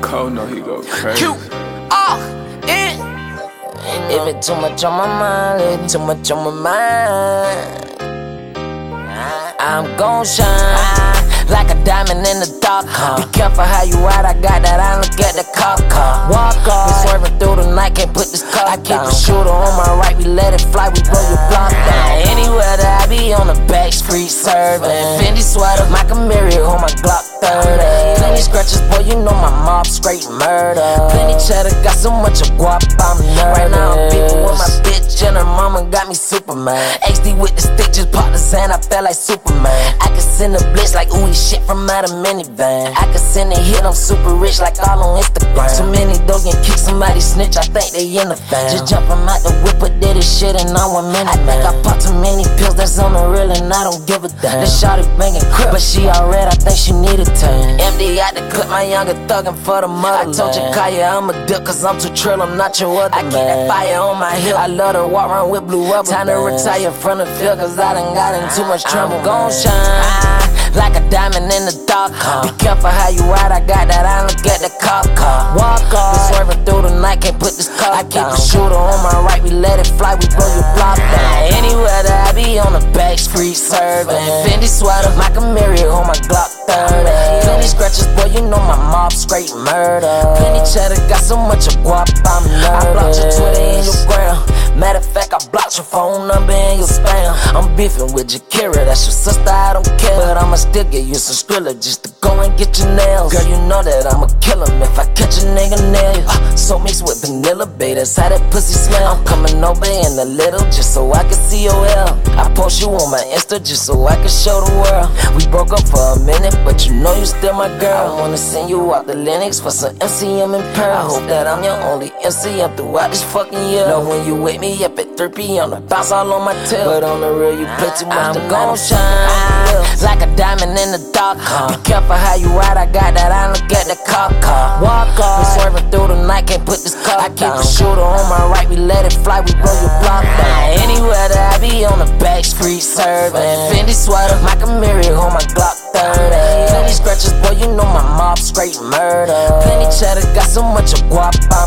Cole know he go crazy. Q, N. It been too much on my mind, it too much on my mind. I'm gon' shine like a diamond in the dark. Be careful how you ride, I got that eye, look at the cop car. Walk off, been swerving through the night, can't put this car. I keep a shooter on my right, we let it fly, we blow your block down. Anywhere that I be on the back street serving. Fendi sweater, my Camry, on my Glock 30. Plenty scratches, boy, you know my mob straight murder. Plenty cheddar, got so much of guap, I'm nervous. Right now I'm beefing with my bitch and her mama got me Superman. HD with the stick, just popped the sand, I felt like Superman. I can send a blitz like ooey shit from out a minivan. I can send a hit, I'm super rich like all on Instagram. Too many dogs can kick somebody snitch, I think they in the fan. Just jumping out the whip, but did this shit and I'm 1 minute. I think I popped too many pills, that's on the real and I don't give a damn. This shawty banging crib, but she all red, I think she need a tan. MD out the clip, my younger thuggin' for the motherland. I told you Kaya, I'm a dip, cause I'm too trill, I'm not your other man. I keep that fire on my hip, I love to walk around with blue rubber. Time to retire from the field, cause I done got in too much trouble. I'm gon' shine like a diamond in the dark. Be careful how you ride, I got that eye, look at the cop car. Walk off, been swerving through the night, can't put this car down. I keep a shooter on my right, we let it fly, we blow your block down. Anywhere that I be on the back street serving. Fendi sweater, my Camry, on my Glock 30. Plenty scratches, boy, you know my mob straight murder. Plenty cheddar, got so much of guap, I'm nervous. I blocked your Twitter and your gram. Matter of fact, I blocked your phone number and your spam. I'm beefing with Jakira, that's your sister, I don't care. But I'ma still give you some Skrilla just to go and get your nails. Girl, you know that I'ma kill him if I catch a nigga nail you. So mixed with vanilla, babe, that's how that pussy smell. I'm coming over in a little just so I can see your L. I post you on my Insta just so I can show the world. We broke up for a minute, but you know you still my girl. I wanna send you out the Linux for some MCM and Pearl. I hope that I'm your only MCM throughout this fucking year. Know when you wake me up at 3 p.m. the bounce all on my tail. But on the real, you play too much. I'm gon' shine like a diamond in the dark. Be careful how you ride, I got that eye, look at the cop car. Walk off, been swerving through the night, can't put this car down. I keep a shooter on my right, we let it fly, we blow your block down. Anywhere that I be on the back street serving. Fendi sweater, my Camry, on my Glock 30. Plenty scratches, boy, you know my mob straight murder. Plenty cheddar, got so much of guap,